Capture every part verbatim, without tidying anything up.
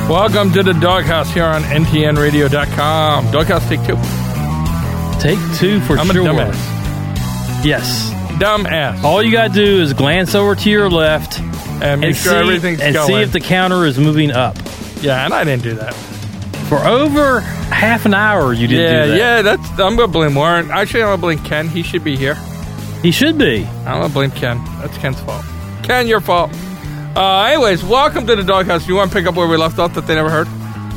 Welcome to the Doghouse here on N T N radio dot com. Doghouse, take two. Take two for I'm sure. a dumbass. Yes. Dumbass. All you got to do is glance over to your left and make and sure see, everything's and going. see if the counter is moving up. Yeah, and I didn't do that. For over half an hour, you didn't yeah, do that. Yeah, that's. I'm going to blame Warren. Actually, I'm going to blame Ken. He should be here. He should be. I'm going to blame Ken. That's Ken's fault. Ken, your fault. Uh, anyways, welcome to the Doghouse. You want to pick up where we left off that they never heard?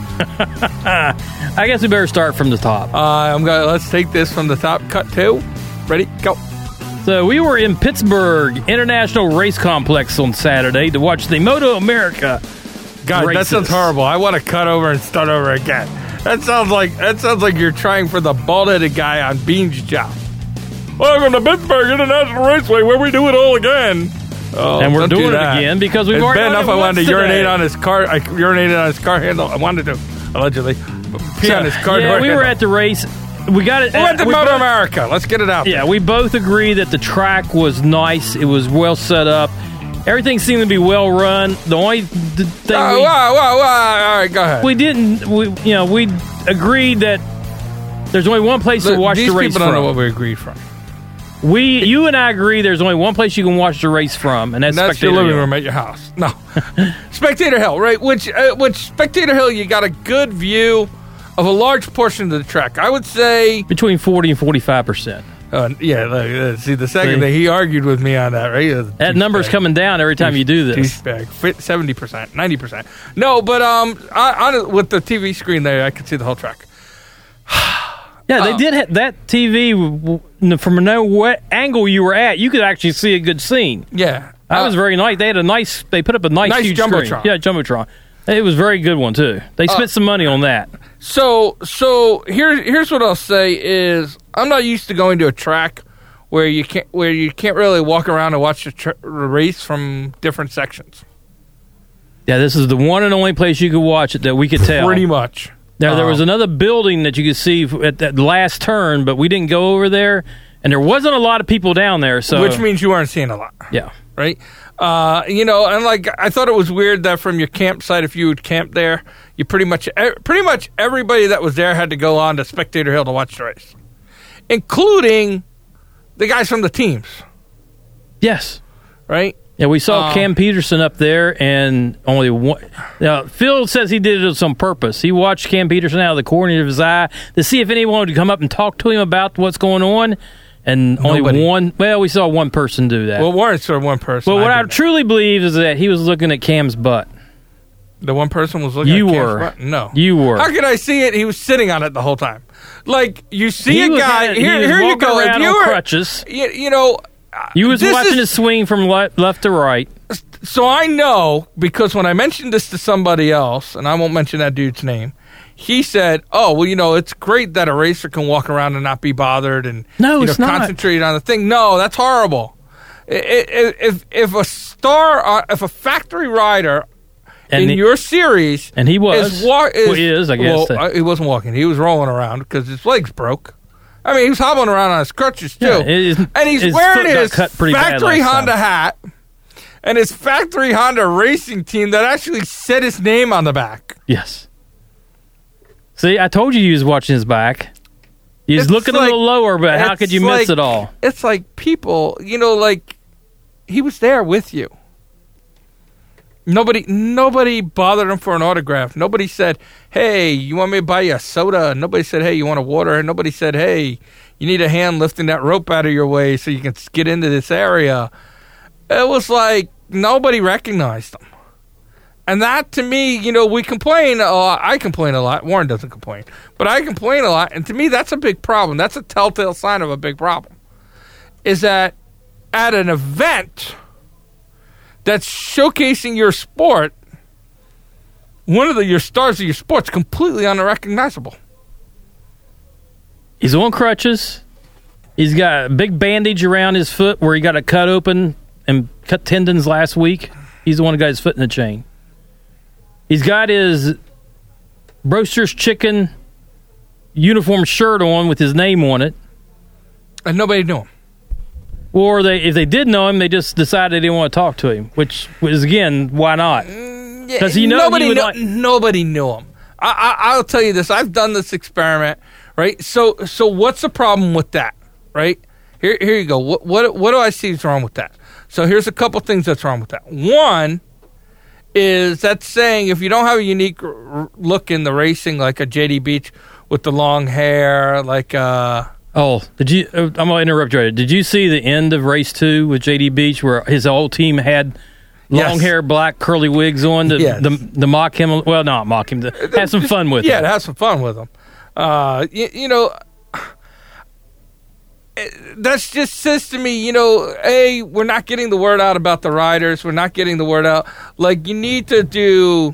I guess we better start from the top. Uh, I'm gonna let's take this from the top. Cut two. Ready? Go. So we were in Pittsburgh International Race Complex on Saturday to watch the Moto America. God, races. that sounds horrible. I want to cut over and start over again. That sounds like that sounds like you're trying for the bald-headed guy on Bean's job. Welcome to Pittsburgh International Raceway, where we do it all again. Oh, and we're don't doing do it that. again because we've it's already bad done enough. it I wanted to once urinate today. on his car. I urinated on his car handle. I wanted to, allegedly, pee So, on his car yeah, door we handle. were at the race. We got it. We went to we Motor both- America. Let's get it out. Yeah, we both agree that the track was nice. It was well set up. Everything seemed to be well run. The only th- thing Oh, we, wow, wow, wow. All right, go ahead. we didn't, we you know, we agreed that there's only one place The- to watch these the race people don't from. know what we agreed from. We, you and I agree. There's only one place you can watch the race from, and that's, And that's Spectator your living Hill. room at your house. No, Spectator Hill, right? Which, uh, which Spectator Hill, you got a good view of a large portion of the track. I would say, Between forty and forty-five percent. uh, yeah. Look, uh, see, the second See? that he argued with me on that, right? Uh, That number's douchebag. coming down every time you do this. Douchebag. Fit seventy percent, ninety percent. No, but um, on, on with the T V screen there, I could see the whole track. Yeah, they Oh. did have that T V w- w- from no what angle you were at. You could actually see a good scene. Yeah, That Uh, was very nice. They had a nice. They put up a nice, Nice huge Jumbotron. screen. Yeah, jumbotron. It was a very good one too. They spent Uh, some money on that. So, so here, here's what I'll say is I'm not used to going to a track where you can't, where you can't really walk around and watch the tr- race from different sections. Yeah, this is the one and only place you could watch it that we could tell. Pretty much. Now there was Um, another building that you could see f- at that last turn, but we didn't go over there, and there wasn't a lot of people down there. So, which means you aren't seeing a lot, yeah, right? Uh, you know, and like I thought it was weird that from your campsite, if you would camp there, you pretty much, e- pretty much everybody that was there had to go on to Spectator Hill to watch the race, including the guys from the teams, yes, right? yeah. We saw Um, Cam Peterson up there, and only one. Now Phil says he did it on purpose. He watched Cam Peterson out of the corner of his eye to see if anyone would come up and talk to him about what's going on, and only Nobody. one. Well, we saw one person do that. Well, Warren saw one person. But what I didn't. truly believe is that he was looking at Cam's butt. The one person was looking You at Cam's were. butt? No. You were. How could I see it? He was sitting on it the whole time. Like, you see He a was guy. at- he here was here you walking go. If around you on were, crutches. You, you know. uh, You was this watching is- his swing from le- left to right. So I know, because when I mentioned this to somebody else, and I won't mention that dude's name, he said, oh, well, you know, it's great that a racer can walk around and not be bothered and No, you it's know, not. concentrate on the thing. No, that's horrible. I- I- If, if a star, uh, if a factory rider And in he- your series and he was. is, wa- is Well, he is, I guess. Well, uh, he wasn't walking. He was rolling around because his legs broke. I mean, he was hobbling around on his crutches too, Yeah, his- and he's his wearing foot got his cut pretty bad factory last Honda time. hat and his factory Honda racing team that actually said his name on the back. Yes. See, I told you he was watching his back. He was It's looking like- a little lower, but how it's could you miss like- it all? It's like people, you know, like he was there with you. Nobody, nobody bothered him for an autograph. Nobody said, "Hey, you want me to buy you a soda?" Nobody said, "Hey, you want a water?" Nobody said, "Hey, you need a hand lifting that rope out of your way so you can get into this area." It was like nobody recognized him. And that, to me, you know, we complain a lot. I complain a lot. Warren doesn't complain. But I complain a lot. And to me, that's a big problem. That's a telltale sign of a big problem. Is that at an event that's showcasing your sport, one of the your stars of your sport's completely unrecognizable. He's on crutches. He's got a big bandage around his foot where he got it cut open and cut tendons last week. He's the one who got his foot in the chain. He's got his Roaster's Chicken uniform shirt on with his name on it. And nobody knew him. Or they, if they did know him, they just decided they didn't want to talk to him, which was, again, why not? Because he knows nobody, he would kno- like- nobody knew him. I, I, I'll tell you this. I've done this experiment, right? So, so what's the problem with that, right? Here, here you go. What, what, what do I see is wrong with that? So here's a couple things that's wrong with that. One is that saying if you don't have a unique r- look in the racing, like a J D Beach with the long hair, like uh. Oh, did you? Uh, I'm gonna interrupt you. Right. Did you see the end of race two with J D Beach, where his whole team had long Yes. hair, black curly wigs on to, Yes. the, the mock him? Well, not mock him. To have some fun with Yeah, him. to have some fun with him. Uh, you, you know, that's just says to me, you know, A, we're not getting the word out about the riders. We're not getting the word out. Like, you need to do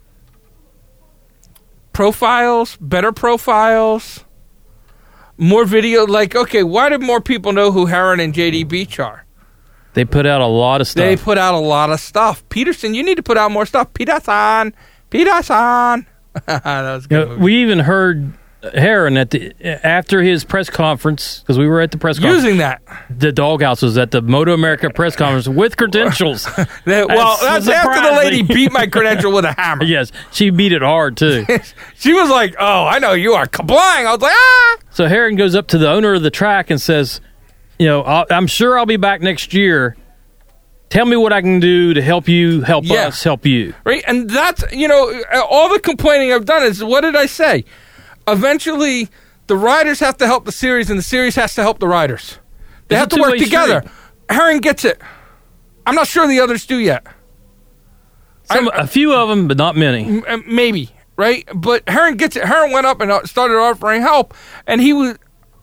profiles, better profiles, more video. Like, okay, why did more people know who Heron and J D Beach are? They put out a lot of stuff. They put out a lot of stuff. Peterson, you need to put out more stuff. Peterson, Peterson. That was a You good. know, movie. we even heard Heron at the after his press conference, because we were at the press conference. Using that. The Doghouse was at the Moto America press conference with credentials. That- well, That's that's after the lady surprising. beat my credential with a hammer. Yes, she beat it hard too. She was like, "Oh, I know you are kablang." I was like, "Ah." So Heron goes up to the owner of the track and says, "You know, I'll, I'm sure I'll be back next year. Tell me what I can do to help you, help Yeah. us, help you." Right, and that's, you know, all the complaining I've done is, what did I say? Eventually, the riders have to help the series, and the series has to help the riders. They It's have a to work two-way together. street. Heron gets it. I'm not sure the others do yet. Some, I- a few of them, but not many. M- uh, maybe, right? But Heron gets it. Heron went up and uh, started offering help, and he was,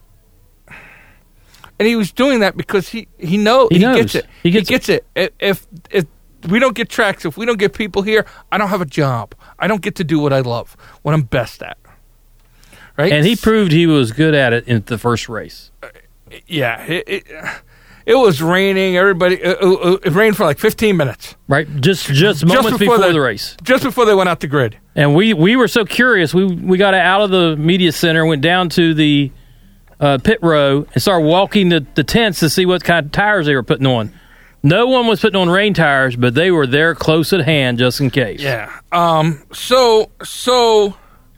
and he was doing that because he he know He he, knows. gets it. He gets gets it. If, if if we don't get tracks, if we don't get people here, I don't have a job. I don't get to do what I love, what I'm best at. Right? And he proved he was good at it in the first race. yeah. It, it, it was raining. Everybody, it, it, it rained for like fifteen minutes, Right, just just moments before, the, the race, just before they went out the grid. and we, we were so curious. We we got out of the media center, went down to the uh, pit row, and started walking the, the tents to see what kind of tires they were putting on. No one was putting on rain tires, but they were there close at hand just in case. Yeah. Um. So so.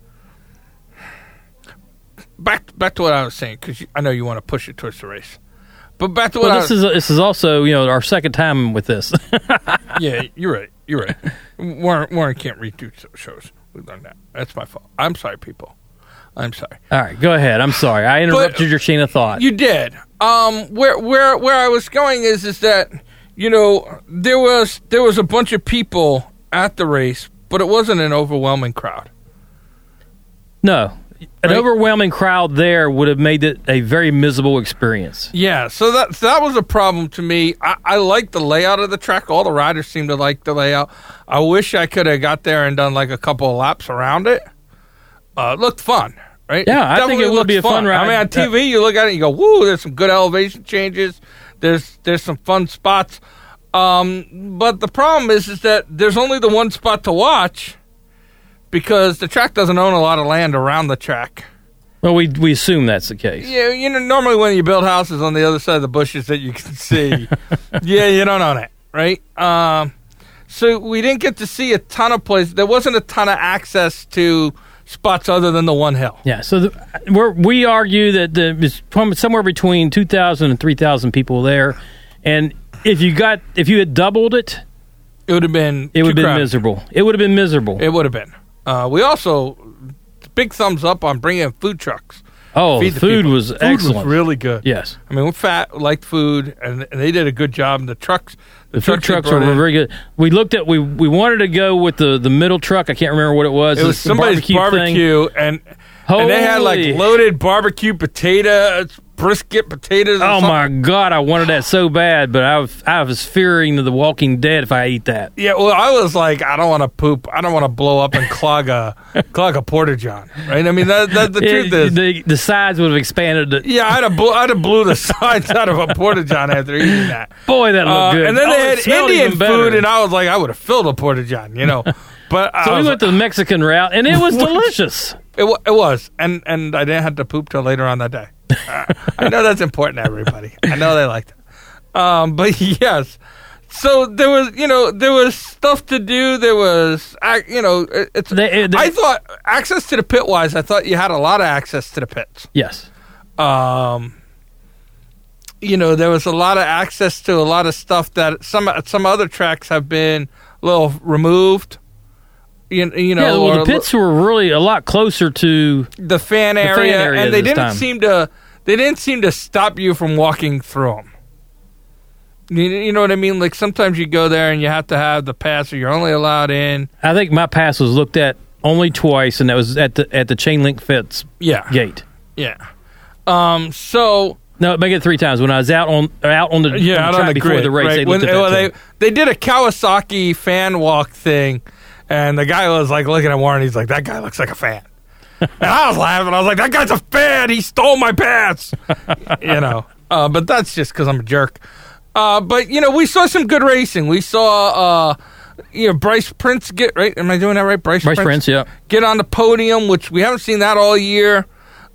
Back back to what I was saying, because I know you want to push it towards the race, but back to what Well, I this was, is this is also, you know, our second time with this. yeah, you're right, you're right. Warren Warren can't redo shows. We learned that. That's my fault. I'm sorry, people. I'm sorry. All right, go ahead. I'm sorry, I interrupted your chain of thought. You did. Um, where where where I was going is is that, you know, there was there was a bunch of people at the race, but it wasn't an overwhelming crowd. No, an Right? overwhelming crowd there would have made it a very miserable experience. Yeah, so that so that was a problem to me. I, I like the layout of the track. All the riders seem to like the layout. I wish I could have got there and done like a couple of laps around it. Uh, it looked fun, right? Yeah, I think it definitely would be looks a fun ride. I mean, on T V, you look at it and you go, woo, there's some good elevation changes. There's there's some fun spots. Um, but the problem is, is that there's only the one spot to watch because the track doesn't own a lot of land around the track. Well, we we assume that's the case. Yeah, you know, normally when you build houses on the other side of the bushes that you can see, yeah, you don't own it, right? Um, so we didn't get to see a ton of places. There wasn't a ton of access to spots other than the one hill. Yeah, so the, we're, we argue that the, it's from somewhere between two thousand and three thousand people there, and if you got if you had doubled it, It would have been it would have too been crowded. miserable. It would have been miserable. It would have been. Uh, we also, big thumbs up on bringing in food trucks. oh, the Feed the food people. was Food excellent. was really good. Yes, I mean, we're fat, liked food, and, and they did a good job. And the trucks, the, the food trucks they trucks were brought in- very good. We looked at we we wanted to go with the, the middle truck. I can't remember what it was. It was It's the somebody's thing. barbecue, and and they had like Holy- loaded barbecue potatoes, brisket potatoes. or Oh something. my God, I wanted that so bad, but I was I was fearing the Walking Dead if I eat that. Yeah, well, I was like, I don't want to poop. I don't want to blow up and clog a clog a porta john, right? I mean, that, that the truth It- is, the the sides would have expanded. It. yeah, I'd have blew, I'd have blew the sides out of a porta john after eating that. Boy, that looked Uh, good. and then Oh, they it had smelled Indian even better. food, and I was like, I would have filled a porta john, you know. But I So we was went the Mexican route, and it was What? delicious. It, wa- it was, and and I didn't have to poop till later on that day. Uh, I know that's important to everybody. I know they liked it. Um, but yes, so there was, you know, there was stuff to do. There was, you know, it's. They, they, I thought access to the pit wise. I thought you had a lot of access to the pits. Yes. Um. You know, there was a lot of access to a lot of stuff that some some other tracks have been a little removed. You, you know, yeah, well, the or, pits were really a lot closer to the fan area, the fan area and they this didn't time. seem to. They didn't seem to stop you from walking through them. You, you know what I mean? Like sometimes you go there and you have to have the pass, or you're only allowed in. I think my pass was looked at only twice, and that was at the at the chain link fence Yeah, gate. yeah. Um. So no, make it three times. When I was out on out on the, yeah, on out the track on the before grid, the race, right. they when, looked at that well, too. they they did a Kawasaki fan walk thing, and the guy was like looking at Warren. He's like, "That guy looks like a fan." And I was laughing. I was like, "That guy's a fan. He stole my pass." You know. Uh, but that's just because I'm a jerk. Uh, but you know, we saw some good racing. We saw, uh, you know, Bryce Prince get right. Am I doing that right? Bryce, Bryce Prince, Prince, yeah. get on the podium, which we haven't seen that all year.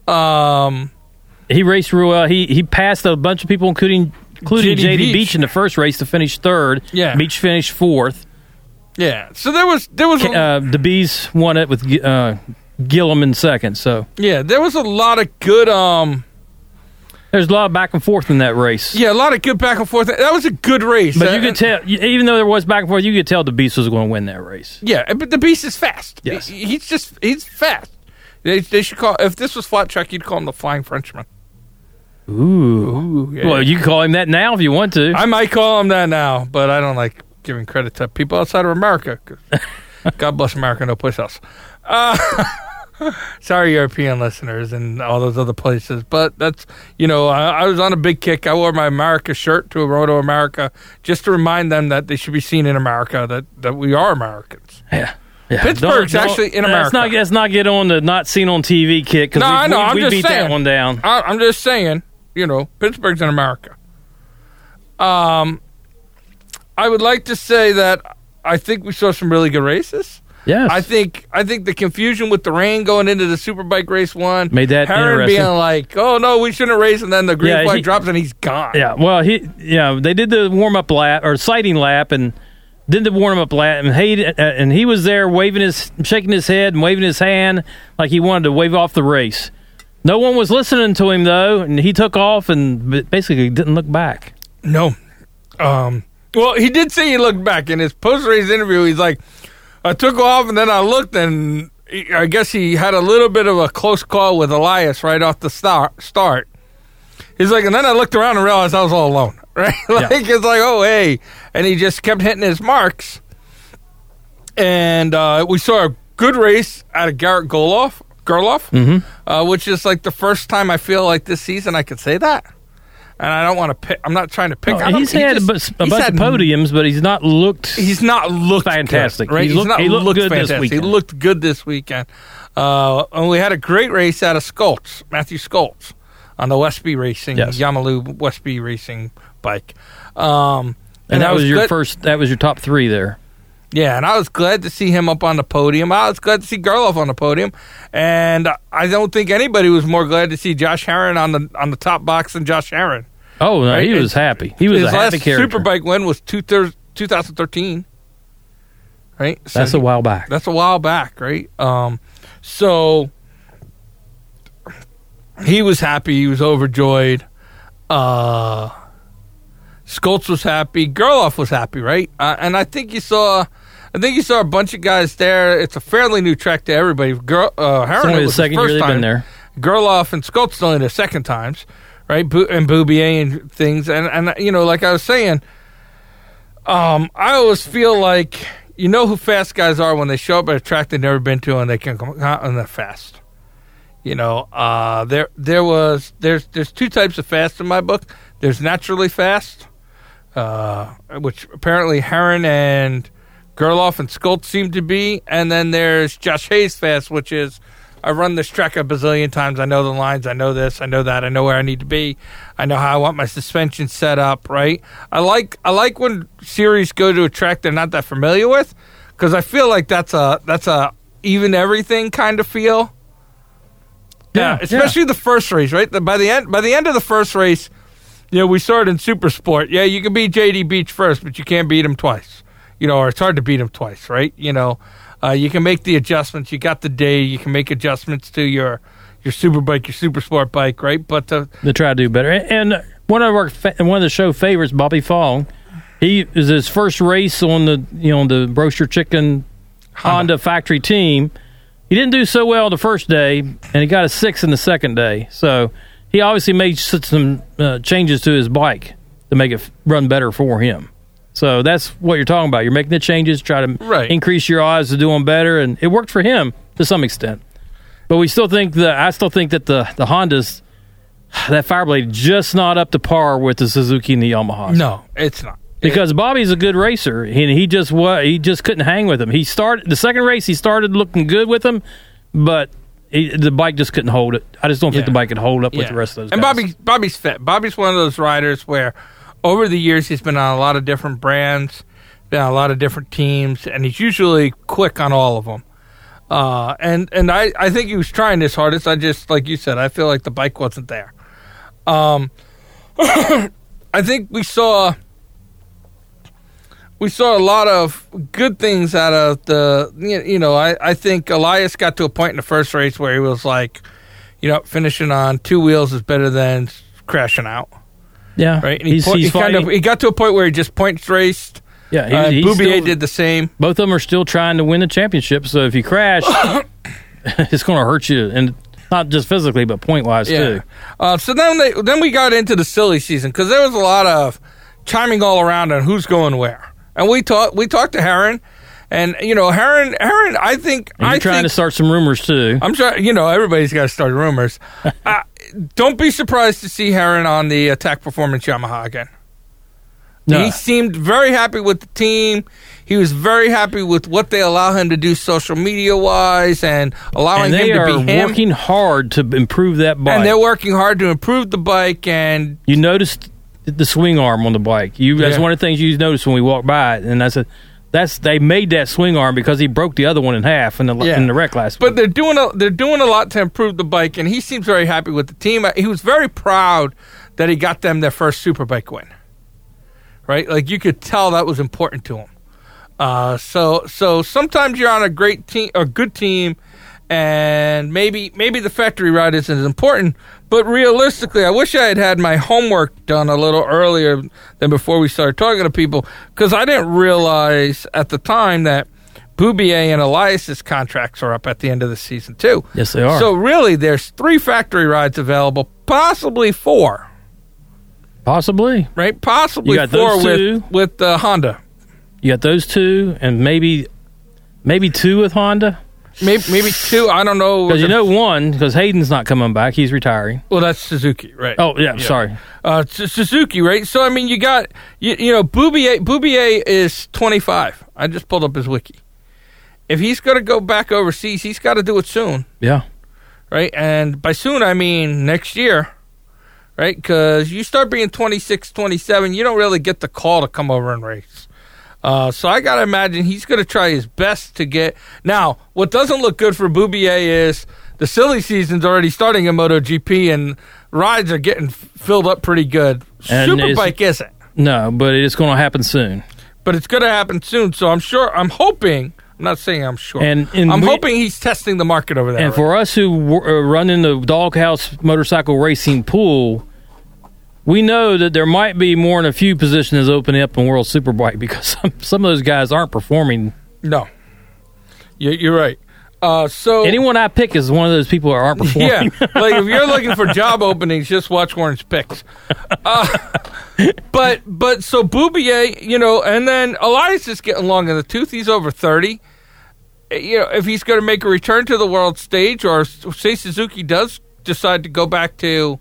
Um, He raced real well. He he passed a bunch of people, including including J D J D Beach. Beach in the first race to finish third. Yeah. Beach finished fourth. yeah. So there was there was a, Uh, the Bees won it with uh, Gillum in second. So yeah there was a lot of good um. there's a lot of back and forth in that race. Yeah, a lot of good back and forth. That was a good race. But Uh, you could tell, even though there was back and forth, you could tell the Beast was going to win that race. Yeah, but the Beast is fast. Yes. He- he's just he's fast. They, they should call if this was flat track, you'd call him the Flying Frenchman. Ooh. Ooh, yeah. Well, you can call him that now if you want to. I might call him that now, but I don't like giving credit to people outside of America. 'Cause God bless America, no place else. Uh, sorry, European listeners and all those other places, but that's you know I, I was on a big kick. I wore my America shirt to a Roto America just to remind them that they should be seen in America, that that we are Americans. Yeah. Yeah. Pittsburgh's Don't- don't- actually in Let's America. not, let's not get on the not seen on T V kick because No, we, I know. we, I'm we just beat saying. that one down. I, I'm just saying, you know, Pittsburgh's in America. Um, I would like to say that I think we saw some really good races. Yes. I think I think the confusion with the rain going into the Superbike race one Made that Herron interesting. being like, "Oh no, we shouldn't race," and then the green Yeah, flag he- drops and he's gone. Yeah, well, he, yeah, they did the warm up lap or sighting lap, and did the warm up lap, and he uh, and he was there waving his, shaking his head and waving his hand like he wanted to wave off the race. No one was listening to him though, and he took off and basically didn't look back. No. Um. Well, he did say he looked back in his post race interview. He's like, "I took off and then I looked, and he, I guess he had a little bit of a close call with Elias right off the start." Start. He's like, and then I looked around and realized I was all alone. Right? Like Yeah. it's like, oh hey, and he just kept hitting his marks. And uh, we saw a good race out of Garrett Gerloff, Gerloff, Mm-hmm. uh, which is like the first time I feel like this season I could say that. And I don't want to pick. I'm not trying to pick. on him. he's He had just- a, bu- a he's bunch had- of podiums, but he's not looked. He's not looked Fantastic. good, right? He's He's looked- not he looked good this fantastic. weekend. He looked good this weekend. Uh, and we had a great race out of Skoltz, Matthew Skoltz, on the Westby Racing, Yes. Yamalu Westby Racing bike. Um, and that was, your good. first. That was your top three there. Yeah, and I was glad to see him up on the podium. I was glad to see Gerloff on the podium, and I don't think anybody was more glad to see Josh Herron on the on the top box than Josh Herron. Oh no, Right? he was happy. He was His a happy last character. Superbike win was two thir- twenty thirteen. Right? So That's a while back. That's a while back, right? Um, so he was happy. He was overjoyed. Uh, Skoltz was happy. Gerloff was happy, right? Uh, and I think you saw, I think you saw a bunch of guys there. It's a fairly new track to everybody. Ger- uh, It's Herron only the was second his year first they've time. been there. Gerloff and Skoltz only their second times, right? Bo- and Boubier and things. And, and, you know, like I was saying, um, I always feel like you know who fast guys are when they show up at a track they've never been to and they can come out and they're fast. You know, uh, there there was there's there's two types of fast in my book. There's naturally fast, uh, which apparently Herron and Gerloff and Skoltz seem to be, and then there's Josh Hayes fast, which is I run this track a bazillion times. I know the lines. I know this. I know that. I know where I need to be. I know how I want my suspension set up. Right. I like I like when series go to a track they're not that familiar with, because I feel like that's a that's a even everything kind of feel. Yeah, especially the first race. Right. The, by the end by the end of the first race, you know, we saw it in Super Sport. Yeah, you can beat J D Beach first, but you can't beat him twice. You know, or it's hard to beat him twice, right? You know, uh, you can make the adjustments. You got the day. You can make adjustments to your your super bike, your Super Sport bike, right? But uh, they try to do better. And one of our fa- one of the show favorites, Bobby Fong, he is his first race on the you know the Roaster Chicken Honda. Honda factory team. He didn't do so well the first day, and he got a six in the second day. So he obviously made some uh, changes to his bike to make it run better for him. So that's what you're talking about. You're making the changes, try to right. increase your odds of doing better, and it worked for him to some extent. But we still think that I still think that the the Hondas, that Fireblade, just not up to par with the Suzuki and the Yamaha. No, it's not. Because Bobby's a good racer, and he just what he just couldn't hang with him. He started the second race. He started looking good with him, but he, the bike just couldn't hold it. I just don't yeah. think the bike could hold up yeah. with the rest of those. And guys. Bobby, Bobby's fit. Bobby's one of those riders where, over the years, he's been on a lot of different brands, been on a lot of different teams, and he's usually quick on all of them. Uh, and and I, I think he was trying his hardest. I just, like you said, I feel like the bike wasn't there. Um, I think we saw. We saw a lot of good things out of the, you know, I, I think Elias got to a point in the first race where he was like, you know, finishing on two wheels is better than crashing out. Yeah. Right? And he, he's, point, he's he, kind of, he got to a point where he just points raced. Yeah. He, uh, he's Boubier still, did the same. Both of them are still trying to win the championship. So if you crash, it's going to hurt you. And not just physically, but point-wise, yeah. too. Uh, so then, they, then we got into the silly season because there was a lot of chiming all around on who's going where. And we talked. We talked to Heron, and you know, Heron. Heron. I think. And you're I trying think, to start some rumors too. I'm sure. You know, everybody's got to start rumors. uh, don't be surprised to see Heron on the Attack Performance Yamaha again. No. He seemed very happy with the team. He was very happy with what they allow him to do social media wise, and allowing and they him to are be him. Working hard to improve that bike. And they're working hard to improve the bike. And you noticed the swing arm on the bike. You that's yeah. one of the things you noticed when we walked by it. And I said, that's they made that swing arm because he broke the other one in half in the yeah. in the wreck last But week. they're doing a they're doing a lot to improve the bike, and he seems very happy with the team. He was very proud that he got them their first Superbike win. Right, like you could tell that was important to him. Uh, so so sometimes you're on a great team, a good team, and maybe maybe the factory ride isn't as important. But realistically, I wish I had had my homework done a little earlier than before we started talking to people, because I didn't realize at the time that Boubier and Elias's contracts are up at the end of the season too. Yes, they are. So really, there's three factory rides available, possibly four. Possibly. Right? Possibly you got four those two. with with uh, Honda. You got those two, and maybe maybe two with Honda. Maybe, maybe two. I don't know. Because you know one, because Hayden's not coming back. He's retiring. Well, that's Suzuki, right? Oh, yeah, yeah. sorry. Uh, Suzuki, right? So, I mean, you got, you, you know, Boubier, Boubier is twenty-five. I just pulled up his wiki. If he's going to go back overseas, he's got to do it soon. Yeah. Right? And by soon, I mean next year. Right? Because you start being twenty-six, twenty-seven, you don't really get the call to come over and race. Uh, so I got to imagine he's going to try his best to get... Now, what doesn't look good for Boubier is the silly season's already starting in MotoGP, and rides are getting filled up pretty good. And Superbike isn't. No, but it's going to happen soon. But it's going to happen soon, so I'm sure... I'm hoping... I'm not saying I'm sure. And, and I'm we, hoping he's testing the market over there. And right? for us who w- run in the doghouse motorcycle racing pool... We know that there might be more than a few positions opening up in World Superbike because some, some of those guys aren't performing. No. You're, you're right. Uh, so anyone I pick is one of those people that aren't performing. Yeah. Like if you're looking for job openings, just watch Warren's picks. Uh, but, but so Boubier, you know, and then Elias is getting long in the tooth. He's over thirty. You know, if he's going to make a return to the world stage, or say Suzuki does decide to go back to...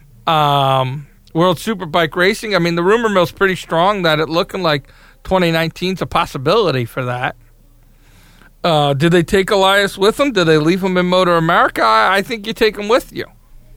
Um, World Superbike racing. I mean, the rumor mill's pretty strong that it looking like twenty nineteen's a possibility for that. Uh, did they take Elias with them? Did they leave him in Motor America? I, I think you take him with you,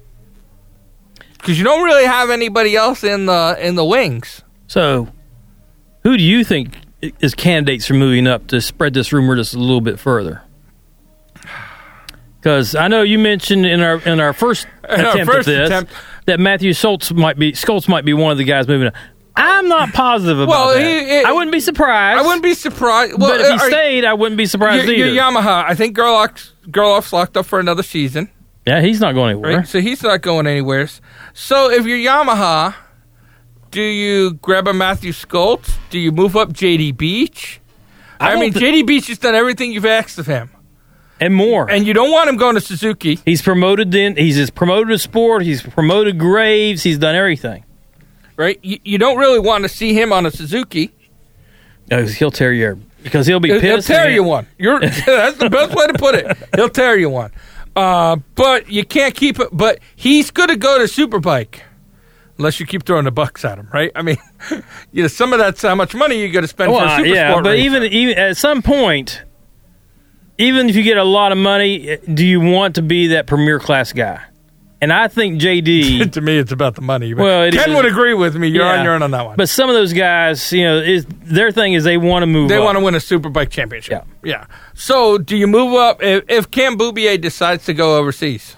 because you don't really have anybody else in the in the wings. So, who do you think is candidates for moving up to spread this rumor just a little bit further? Because I know you mentioned in our in our first in attempt our first at this attempt, that Matthew Schultz might be Schultz might be one of the guys moving up. I'm not positive about well, that. He, he, I wouldn't be surprised. I wouldn't be surprised. Well, but if he are, stayed, I wouldn't be surprised you're, either. You're Yamaha. I think Gerloff's, Gerloff's locked up for another season. Yeah, he's not going anywhere. Right? So he's not going anywhere. So if you're Yamaha, do you grab a Matthew Schultz? Do you move up J D Beach? I, I mean, th- J D Beach has done everything you've asked of him. And more. And you don't want him going to Suzuki. He's promoted in, he's just promoted a sport, he's promoted Graves, he's done everything. Right? You, you don't really want to see him on a Suzuki. No, he'll tear you because he'll be pissed. He'll tear you one. You're, that's the best way to put it. He'll tear you one. Uh, but you can't keep it. But he's going to go to Superbike unless you keep throwing the bucks at him, right? I mean, you know, some of that's how much money you got to spend well, for a super yeah, sport but race. even even at some point, even if you get a lot of money, do you want to be that premier class guy? And I think J D... to me, it's about the money. But well, Ken is, would agree with me. You're yeah, on your own on that one. But some of those guys, you know, is, their thing is they want to move They up. want to win a Superbike championship. Yeah. Yeah. So do you move up... If, if Cam Boubier decides to go overseas,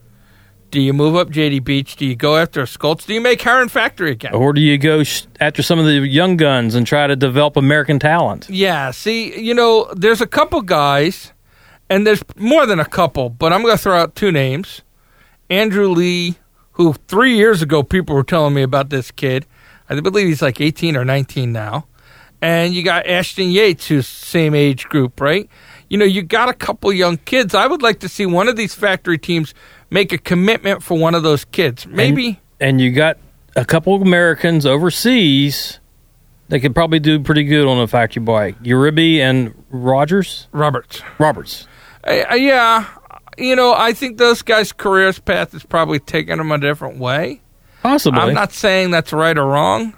do you move up J D Beach? Do you go after a Schultz? Do you make Heron Factory again? Or do you go sh- after some of the young guns and try to develop American talent? Yeah. See, you know, there's a couple guys, and there's more than a couple, but I'm going to throw out two names. Andrew Lee, who three years ago people were telling me about this kid. I believe he's like eighteen or nineteen now. And you got Ashton Yates, who's same age group, right? You know, you got a couple young kids. I would like to see one of these factory teams make a commitment for one of those kids. Maybe. And, and you got a couple of Americans overseas that could probably do pretty good on a factory bike. Uribe and Rogers? Roberts. Roberts. Uh, yeah. You know, I think those guys' careers path is probably taking them a different way. Possibly. I'm not saying that's right or wrong.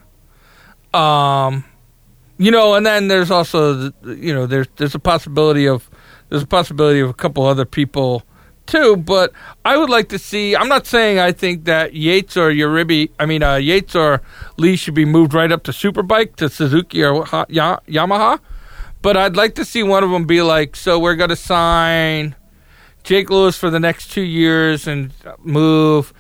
Um, you know, and then there's also, you know, there's there's a possibility of there's a possibility of a couple other people too. But I would like to see. I'm not saying I think that Yates or Uribe, I mean uh, Yates or Lee should be moved right up to Superbike to Suzuki or ha- ya- Yamaha. But I'd like to see one of them be like, so we're going to sign Jake Lewis for the next two years and move.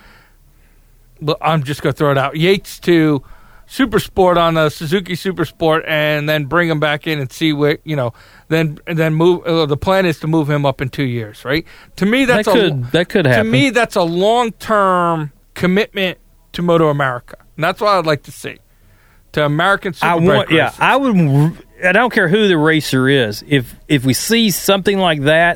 I'm just going to throw it out. Yates to Super Sport on the Suzuki Super Sport, and then bring him back in and see what you know. Then and then move. Uh, the plan is to move him up in two years, right? To me, that's that a could, that could happen. To me, that's a long term commitment to Moto America, and that's what I'd like to see to American Superbike I want, racers. yeah, I would. I don't care who the racer is. If if we see something like that,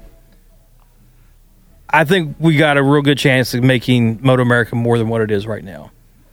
I think we got a real good chance of making Moto America more than what it is right now.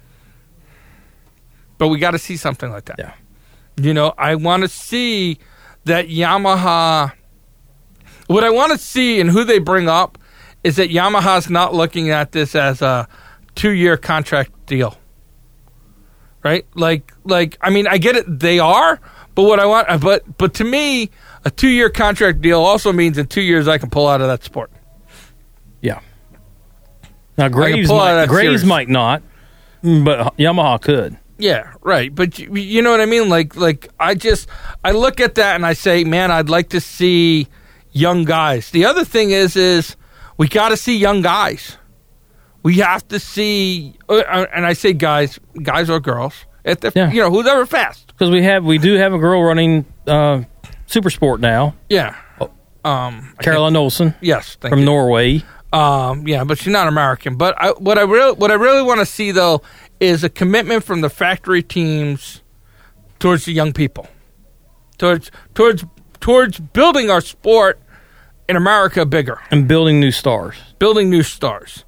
But we got to see something like that. Yeah. You know, I want to see that Yamaha. What I want to see and who they bring up is that Yamaha's not looking at this as a two-year contract deal. Right? Like, like I mean, I get it. They are. But what I want, but but to me, a two-year contract deal also means in two years I can pull out of that sport. Yeah. Now Graves might, Graves might not, but Yamaha could. Yeah, right. But you, you know what I mean? Like, like I just I look at that and I say, man, I'd like to see young guys. The other thing is, is we got to see young guys. We have to see, uh, and I say guys, guys or girls, at the, yeah. you know, who's ever fast. Because we have, we do have a girl running uh, Super Sport now. Yeah. Um, Caroline Olsen. Yes, thank from you. Norway. Um, yeah, but she's not American. But I, what I really, what I really want to see though is a commitment from the factory teams towards the young people, towards towards towards building our sport in America bigger and building new stars, building new stars.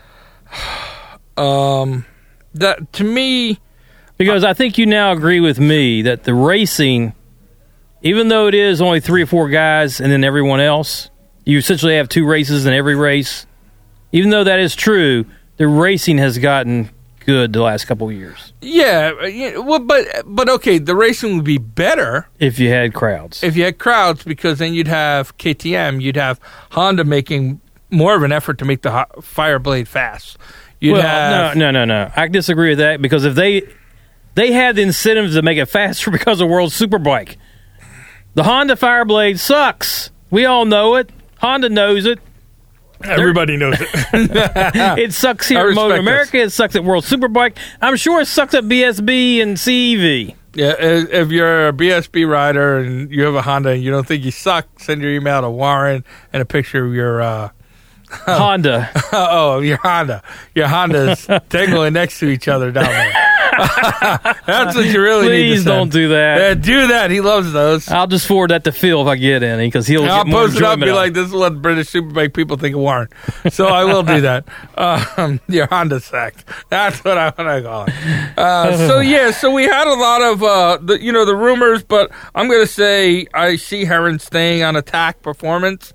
Um, that to me, because I think you now agree with me that the racing, even though it is only three or four guys and then everyone else, you essentially have two races in every race. Even though that is true, the racing has gotten good the last couple of years. Yeah, yeah well, but but okay, the racing would be better if you had crowds. If you had crowds, because then you'd have K T M, you'd have Honda making more of an effort to make the Fireblade fast. You'd well, have, no, no, no, no. I disagree with that because if they they had the incentives to make it faster because of World Superbike, the Honda Fireblade sucks. We all know it. Honda knows it. Everybody knows it. It sucks here I at Motor respect America. this. It sucks at World Superbike. I'm sure it sucks at B S B and C E V. Yeah, if if you're a B S B rider and you have a Honda and you don't think you suck, send your email to Warren and a picture of your uh, Honda. oh your Honda. Your Honda's dangling next to each other down there. That's what you really need to Please send. don't do that. Yeah, do that. He loves those. I'll just forward that to Phil if I get any, because he'll And I'll get more post it up and enjoyment be out like, of this is what British Superbike people think of Warren. So I will do that. Um, your Honda sect. That's what I want to call it. Uh, so, yeah, so we had a lot of, uh, the, you know, the rumors, but I'm going to say I see Heron staying on Attack Performance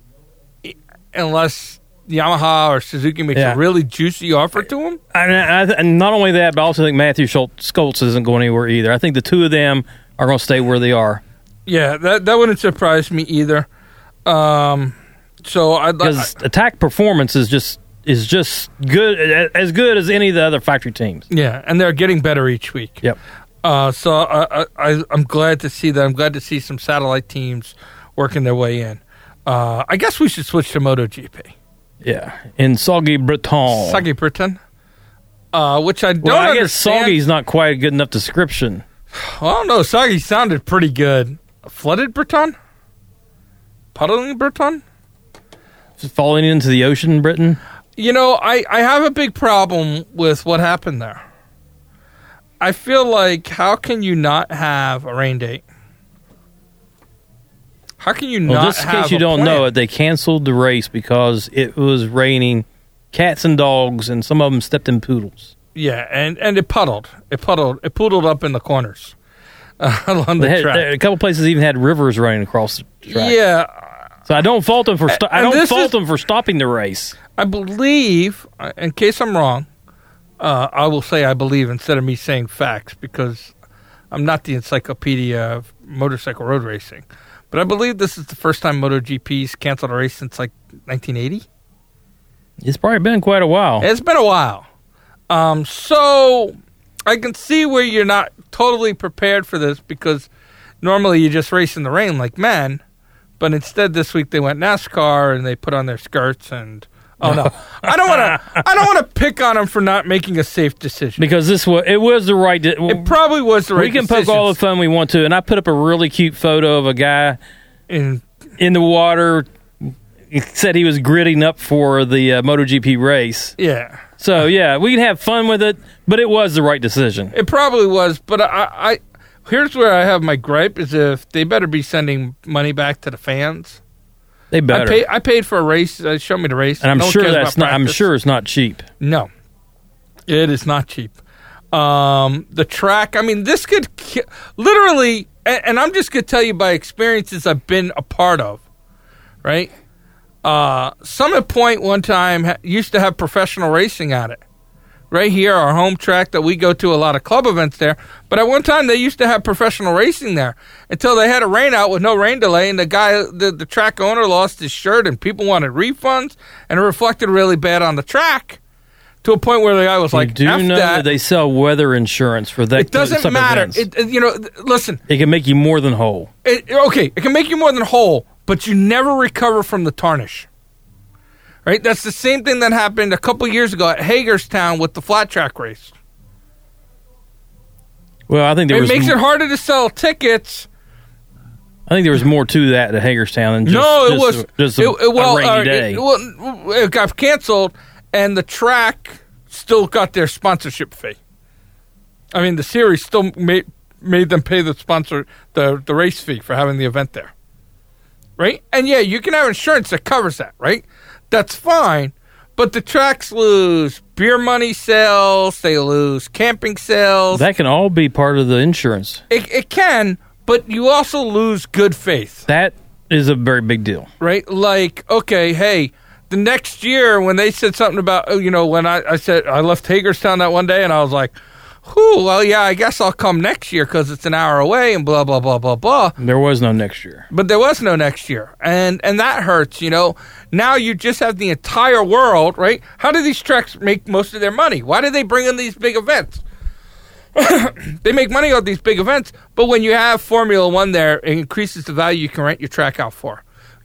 unless Yamaha or Suzuki makes Yeah. a really juicy offer to him. And, I, and not only that, but I also think Matthew Schultz, Schultz isn't going anywhere either. I think the two of them are going to stay where they are. Yeah, that that wouldn't surprise me either. Um, so I'd like Because Attack Performance is just is just good, as good as any of the other factory teams. yeah, and they're getting better each week. Yep. Uh, so I, I, I'm glad to see that. I'm glad to see some satellite teams working their way in. Uh, I guess we should switch to MotoGP. Yeah. In Soggy Breton. Soggy Britain, uh, which I don't Well, I guess understand. Soggy's not quite a good enough description. Well, I don't know. Soggy sounded pretty good. Flooded Breton? Puddling Breton? Just falling into the ocean, Britain. You know, I, I have a big problem with what happened there. I feel like, how can you not have a rain date? How can you Well, not just in have case you a don't plan? know it, they canceled the race because it was raining cats and dogs, and some of them stepped in poodles. Yeah, and, and it puddled. It puddled. It poodled up in the corners uh, along the They had, track. they- a couple places even had rivers running across the track. Yeah, So I don't fault them for sto- I And don't this fault is- them for stopping the race. I believe, uh, in case I'm wrong, uh, I will say I believe instead of me saying facts because I'm not the encyclopedia of motorcycle road racing. But I believe this is the first time MotoGP's canceled a race since like nineteen eighty. It's probably been quite a while. It's been a while. Um, so I can see where you're not totally prepared for this because normally you just race in the rain like men. But instead this week they went NASCAR and they put on their skirts and oh no. I don't want to I don't want to pick on them for not making a safe decision. Because this was it was the right. De- It probably was the right we can decision. poke all the fun we want to, and I put up a really cute photo of a guy in in the water. He said he was gritting up for the uh, MotoGP race. yeah. So yeah, we can have fun with it, but it was the right decision. It probably was, but I, I here's where I have my gripe is if they better be sending money back to the fans. They better. I, pay, I paid for a race. Uh, show me the race. And I'm No one sure cares that's about not. I'm practice. sure it's not cheap. No, it is not cheap. Um, the track. I mean, this could ki- literally, and, and I'm just gonna tell you by experiences I've been a part of. Right. Uh, Summit Point one time ha- used to have professional racing at it. Right here, our home track that we go to a lot of club events there. But at one time, they used to have professional racing there until they had a rain out with no rain delay, and the guy, the, the track owner, lost his shirt, and people wanted refunds, and it reflected really bad on the track to a point where the guy was You like, do F know that. that they sell weather insurance for that. It doesn't some matter. events. It, it- you know, th- listen. It can make you more than whole. It, okay, it can make you more than whole, but you never recover from the tarnish. Right? That's the same thing that happened a couple years ago at Hagerstown with the flat track race. Well, I think there It was. makes m- it harder to sell tickets. I think there was more to that at Hagerstown than just, no, it just, was just a, it, it- well, a rainy uh, day. It, well, it got canceled, and the track still got their sponsorship fee. I mean, the series still made made them pay the sponsor the the race fee for having the event there, right? And yeah, you can have insurance that covers that, right? That's fine, but the tracks lose beer money sales, they lose camping sales. That can all be part of the insurance. It, it can, but you also lose good faith. That is a very big deal. Right? Like, okay, hey, the next year when they said something about, oh, you know, when I, I said I left Hagerstown that one day and I was like, whew, well, yeah, I guess I'll come next year because it's an hour away and blah, blah, blah, blah, blah. There was no next year. But there was no next year. And and that hurts, you know. Now you just have the entire world, right? How do these tracks make most of their money? Why do they bring in these big events? They make money on these big events, but when you have Formula One there, it increases the value you can rent your track out for.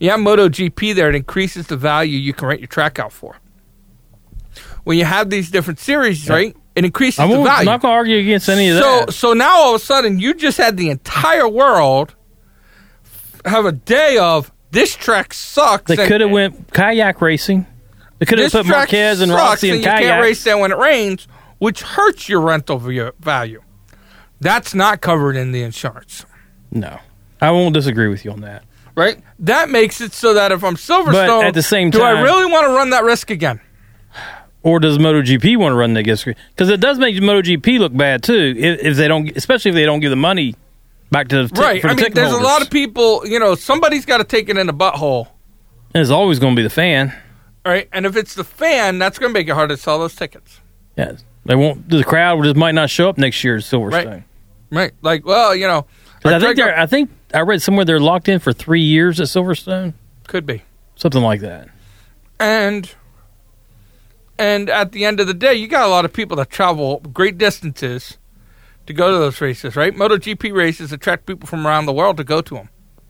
You have MotoGP there, it increases the value you can rent your track out for. When you have these different series, yeah. right, it increases I the value. I'm not going to argue against any of so, that. So now all of a sudden, you just had the entire world have a day of this track sucks. They could have went kayak racing. They could have put Marquez and Rossi in kayak. You can't race there when it rains, which hurts your rental value. That's not covered in the insurance. No. I won't disagree with you on that. Right? That makes it so that if I'm Silverstone, but at the same time, do I really want to run that risk again? Or does MotoGP want to run that risk? Because it does make MotoGP look bad too, if, if they don't, especially if they don't give the money back to the t- right. For the I mean, there's holders. a lot of people. You know, somebody's got to take it in the butthole. And it's always going to be the fan, right? And if it's the fan, that's going to make it hard to sell those tickets. Yeah, they won't. The crowd just might not show up next year at Silverstone. Right. Right. Like, well, you know, I think they're. I think I read somewhere they're locked in for three years at Silverstone. Could be something like that. And. And at the end of the day, you got a lot of people that travel great distances to go to those races, right? MotoGP races attract people from around the world to go to them.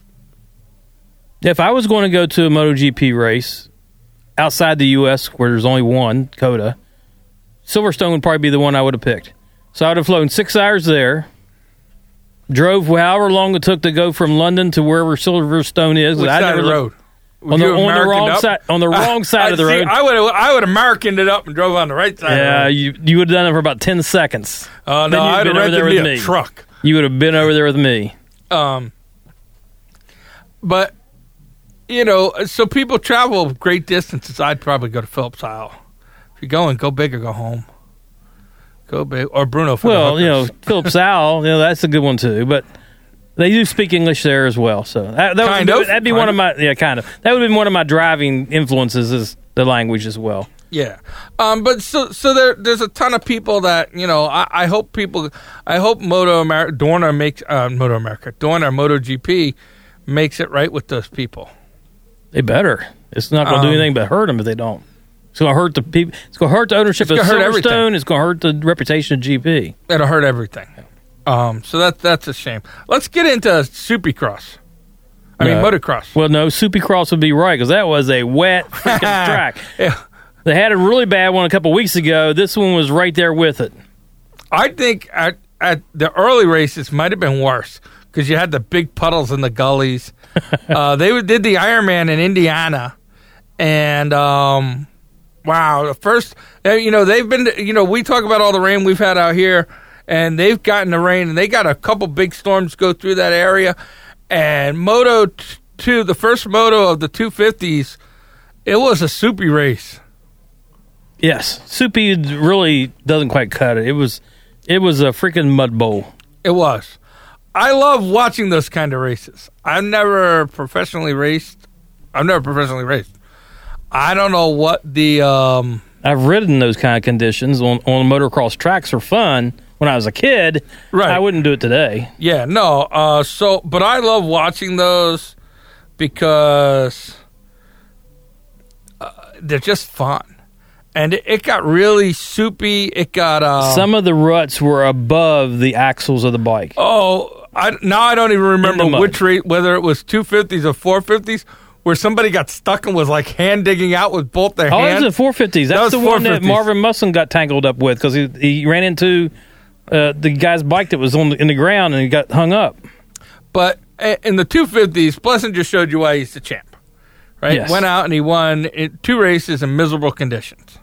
If I was going to go to a MotoGP race outside the U S where there's only one, COTA, Silverstone would probably be the one I would have picked. So I would have flown six hours there, drove however long it took to go from London to wherever Silverstone is. Which I side never of the looked, road? On the, on the wrong up? side, on the wrong I, side I, of the see, road. I would have, I would have Americaned it up and drove on the right side. Yeah, of the road. you you would have done it for about ten seconds. Oh uh, no, I'd have rented me a me. truck. You would have been over there with me. Um, but you know, so people travel great distances. I'd probably go to Phillips Isle. If you're going, go big or go home. Go big or Bruno. For well, the you know, Phillips Isle, you know, that's a good one too, but. They do speak English there as well, so that, that kind would, of, that'd be kind one of. of my yeah, kind of. That would have been one of my driving influences is the language as well. Yeah, um, but so so there there's a ton of people that you know. I, I hope people, I hope Moto America, Dorna makes uh, Moto America, Dorna MotoGP makes it right with those people. They better. It's not going to um, do anything but hurt them if they don't. It's going to hurt the people. It's going to hurt the ownership of Silverstone. It's going to hurt the reputation of G P. It'll hurt everything. Um, so that that's a shame. Let's get into Supercross. I mean, no. motocross. Well, no, Supercross would be right because that was a wet freaking track. Yeah. They had a really bad one a couple weeks ago. This one was right there with it. I think at, at the early races might have been worse because you had the big puddles in the gullies. uh, they did the Ironman in Indiana, and um, wow, the first, you know, they've been, you know, we talk about all the rain we've had out here. And they've gotten the rain, and they got a couple big storms go through that area. And Moto two, the first Moto of the two fifties, it was a soupy race. Yes, soupy really doesn't quite cut it. It was, it was a freaking mud bowl. It was. I love watching those kind of races. I've never professionally raced. I've never professionally raced. I don't know what the. Um, I've ridden those kind of conditions on on motocross tracks for fun. When I was a kid, right. I wouldn't do it today. Yeah, no. Uh, so, but I love watching those because uh, they're just fun, and it, it got really soupy. It got uh, some of the ruts were above the axles of the bike. Oh, I, now I don't even remember which rate, whether it was two fifties or four fifties, where somebody got stuck and was like hand digging out with both their oh, hands. Oh, it was the four fifties. That's that the one that Marvin Musson got tangled up with because he he ran into. Uh, the guy's bike that was on the, in the ground and he got hung up. But in the two fifties, Plessinger showed you why he's the champ, right? Yes. Went out and he won two races in miserable conditions.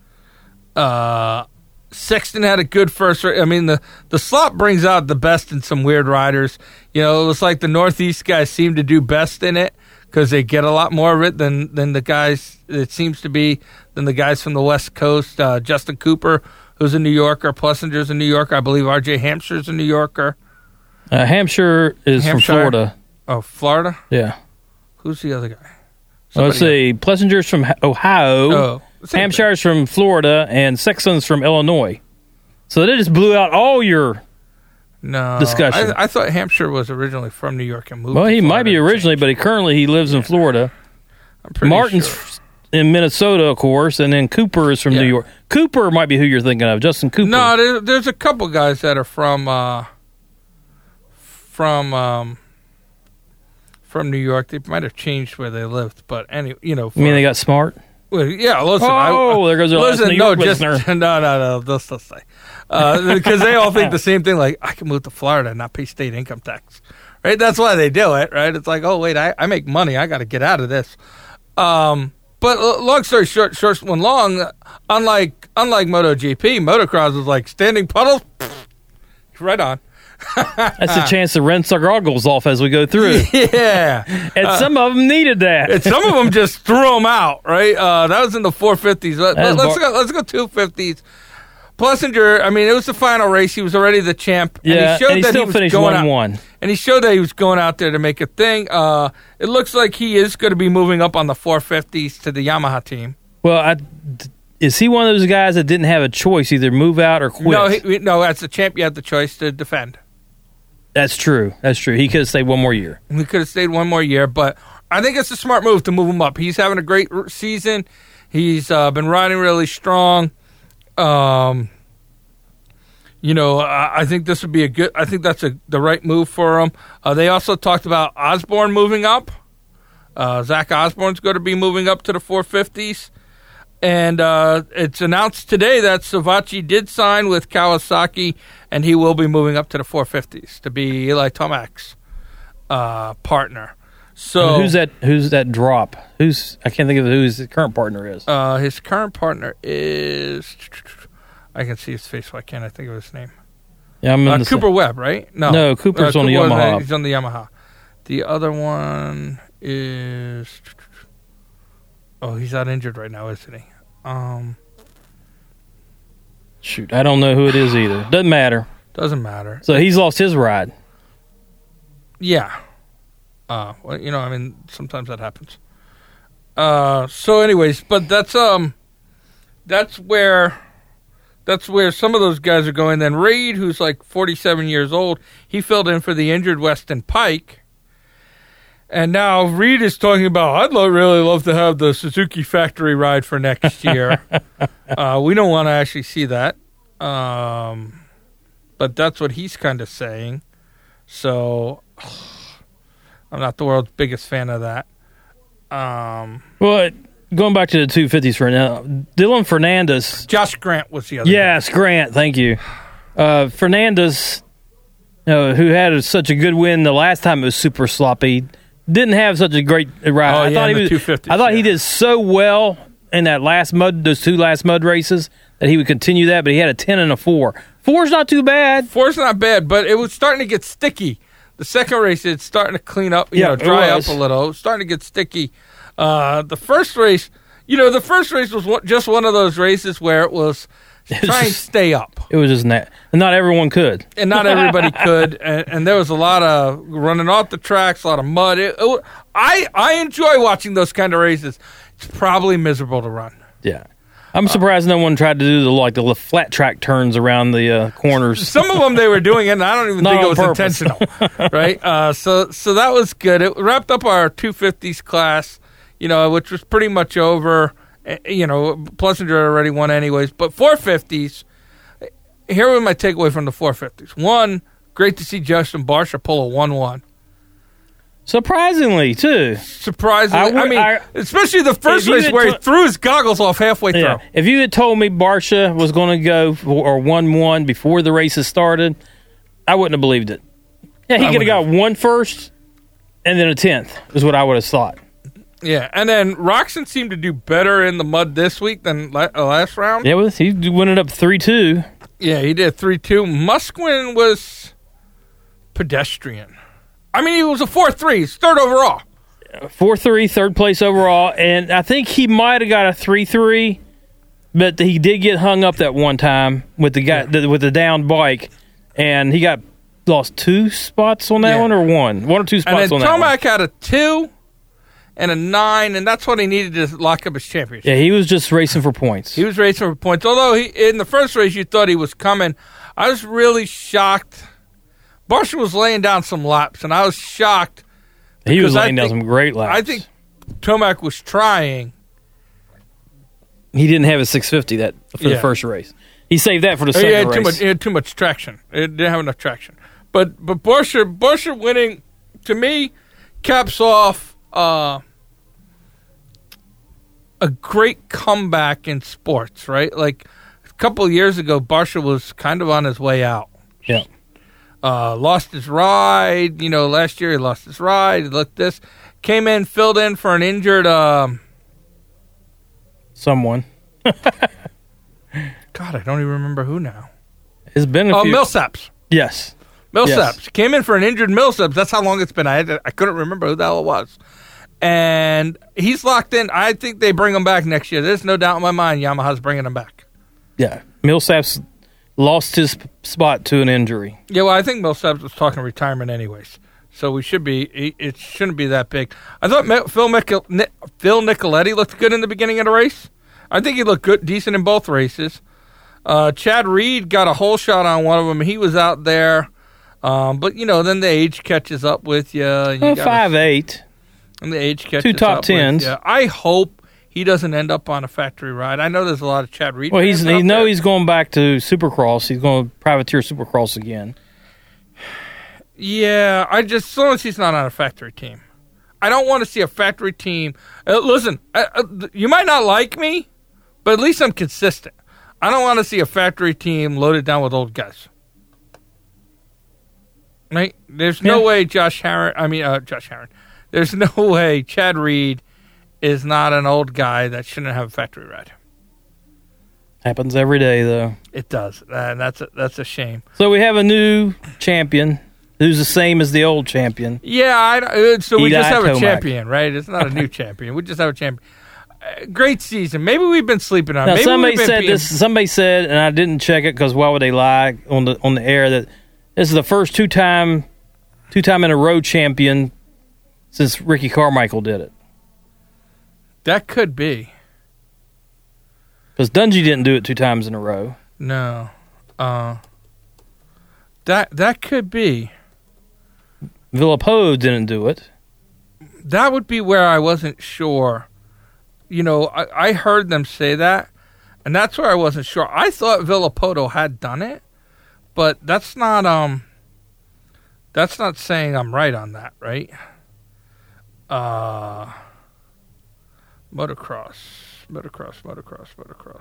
Uh, Sexton had a good first race. I mean, the, the slot brings out the best in some weird riders. You know, it looks like the Northeast guys seem to do best in it because they get a lot more of it than, than the guys, it seems to be, than the guys from the West Coast. Uh, Justin Cooper, who's a New Yorker. Plessinger's a New Yorker. I believe R J Hampshire's a New Yorker. Uh, Hampshire is Hampshire? from Florida. Oh, Florida? Yeah. Who's the other guy? Somebody Let's see. Else. Plessinger's from Ohio. Oh, Hampshire's thing. from Florida. And Sexton's from Illinois. So they just blew out all your no, discussion. I, I thought Hampshire was originally from New York and moved Well, to he Florida might be originally, but he currently he lives yeah. in Florida. I'm pretty Martin's sure. in Minnesota, of course, and then Cooper is from yeah. New York. Cooper might be who you're thinking of, Justin Cooper. No, there, there's a couple guys that are from uh, from um, from New York. They might have changed where they lived, but anyway, you know. You mean they got smart? Well, yeah, listen. Oh, I, there goes our last listen, New no, York just, listener. no, no, no. Let's just say because uh, they all think the same thing. Like, I can move to Florida and not pay state income tax, right? That's why they do it, right? It's like, oh wait, I, I make money. I got to get out of this. Um, but uh, long story short, short one long. Unlike unlike MotoGP, motocross is like standing puddles. Right on. That's a chance to rinse our goggles off as we go through. Yeah. And uh, some of them needed that. And some of them just threw them out, right? Uh, that was in the four fifties. Let, let's, bar- go, let's go two fifties. Plessinger, I mean, it was the final race. He was already the champ. Yeah, and he, showed and he that still he was finished going one out, one. And he showed that he was going out there to make a thing. Uh, it looks like he is going to be moving up on the four fifties to the Yamaha team. Well, I, is he one of those guys that didn't have a choice, either move out or quit? No, he, no, as the champ, you had the choice to defend. That's true. That's true. He could have stayed one more year. He could have stayed one more year, but I think it's a smart move to move him up. He's having a great season. He's uh, been riding really strong. Um, you know, I, I think this would be a good. I think that's a the right move for him. Uh, they also talked about Osborne moving up. Uh, Zach Osborne's going to be moving up to the four fifties. And uh, it's announced today that Savatgy did sign with Kawasaki, and he will be moving up to the four fifties to be Eli Tomac's uh, partner. So and who's that? Who's that drop? Who's I can't think of who his current partner is. Uh, his current partner is. I can see his face. Why can't I think of his name? Yeah, I'm in uh, the Cooper Webb, right? No, no, Cooper's uh, on the Cooper Yamaha. Was, he's on the Yamaha. The other one is. Oh, he's not injured right now, isn't he? Um, Shoot, I don't know who it is either. Doesn't matter. Doesn't matter. So he's lost his ride. Yeah. Uh, well, you know, I mean, sometimes that happens. Uh, so, anyways, but that's um, that's where, that's where some of those guys are going. Then Reed, who's like forty-seven years old, he filled in for the injured Weston Pike. And now Reed is talking about, I'd lo- really love to have the Suzuki factory ride for next year. uh, we don't want to actually see that. Um, but that's what he's kind of saying. So I'm not the world's biggest fan of that. Um, well, going back to the two fifties for now, Dylan Fernandez. Josh Grant was the other Yes, guy. Grant, thank you. Uh, Fernandez, you know, who had such a good win the last time it was super sloppy, didn't have such a great ride. Oh, I yeah, thought in he the was, two fifties, I thought yeah. he did so well in that last mud, those two last mud races, that he would continue that, but he had a ten and a four. Four's not too bad. Four's not bad, but it was starting to get sticky. The second race, it's starting to clean up, you Yeah, know, it dry up was. a little. It was starting to get sticky. Uh, the first race, you know, the first race was one, just one of those races where it was try and stay up. It was just not, and not everyone could. And not everybody could, and, and there was a lot of running off the tracks, a lot of mud. It, it, I I enjoy watching those kind of races. It's probably miserable to run. Yeah. I'm surprised no one tried to do the like the flat track turns around the uh, corners. Some of them they were doing it, and I don't even Not think it on was purpose. intentional, right? Uh, so so that was good. It wrapped up our two fifties class, you know, which was pretty much over. Uh, You know, Plessinger already won anyways, but four fifties. Here was my takeaway from the four fifties. One, great to see Justin Barcia pull a one one. Surprisingly, too. Surprisingly, I I, would- mean, I- especially the first If you race had where he to- threw his goggles off halfway through. Yeah. If you had told me Barcia was going to go for or one one before the races started, I wouldn't have believed it. Yeah, he I could have got wouldn't. one first and then a tenth, is what I would have thought. Yeah, and then Roxon seemed to do better in the mud this week than la- uh, last round. Yeah, well, he went it up three two. Yeah, he did three two. Musquin was pedestrian. I mean, he was a four three. He's third overall. four three, third place overall, and I think he might have got a three three, but he did get hung up that one time with the guy the, with the downed bike, and he got lost two spots on that Yeah. one or one, one or two And spots then on that one. Tomac had a two and a nine, and that's what he needed to lock up his championship. Yeah, he was just racing for points. He was racing for points. Although he in the first race you thought he was coming, I was really shocked. Barcia was laying down some laps, and I was shocked. He was because I laying down think- some great laps. I think Tomac was trying. he didn't have a six fifty that for the Yeah. first race. He saved that for the He second had too race. much. He had too much traction. It didn't have enough traction. But but Barcia Barcia winning to me caps off uh, a great comeback in sports, right? Like a couple of years ago, Barcia was kind of on his way out. Yeah. Uh, lost his ride. You know, last year he lost his ride. He looked this. Came in, filled in for an injured... Um, Someone. God, I don't even remember who now. It's been a Oh, few... Millsaps. Yes. Millsaps. Yes. Came in for an injured Millsaps. That's how long it's been. I had to, I couldn't remember who the hell it was. And he's locked in. I think they bring him back next year. There's no doubt in my mind Yamaha's bringing him back. Yeah. Millsaps lost his spot to an injury. Yeah, well, I think Millsaps was talking retirement anyways. So we should be, it shouldn't be that big. I thought Phil, Michel, Phil Nicoletti looked good in the beginning of the race. I think he looked good, decent in both races. Uh, Chad Reed got a hole shot on one of them. He was out there. Um, but, you know, then the age catches up with you. you Well, five eight. And the age catches Two top up tens. with you. I hope he doesn't end up on a factory ride. I know there's a lot of Chad Reed. Well, he's fans he out know there. he's going back to Supercross. He's going to privateer Supercross again. Yeah, I just, as long as he's not on a factory team. I don't want to see a factory team. Uh, listen, uh, uh, you might not like me, but at least I'm consistent. I don't want to see a factory team loaded down with old guys. Right? There's no Yeah. way Josh Harron, I mean, uh, Josh Harron, there's no way Chad Reed is not an old guy that shouldn't have a factory ride. Happens every day, though. It does, and that's a, that's a shame. So we have a new champion who's the same as the old champion. Yeah, I, uh, so we Eli just have a Tomac. champion, right? It's not a new champion. We just have a champion. Uh, great season. Maybe we've been sleeping on. Now, Maybe somebody we've been said being- this. Somebody said, and I didn't check it because why would they lie on the on the air? That this is the first two time, two time in a row champion since Ricky Carmichael did it. That could be. Because Dungey didn't do it two times in a row. No. Uh, that that could be. Villapoto didn't do it. That would be where I wasn't sure. You know, I, I heard them say that, and that's where I wasn't sure. I thought Villapoto had done it, but that's not um. That's not saying I'm right on that, right? Uh, motocross, motocross, motocross, motocross.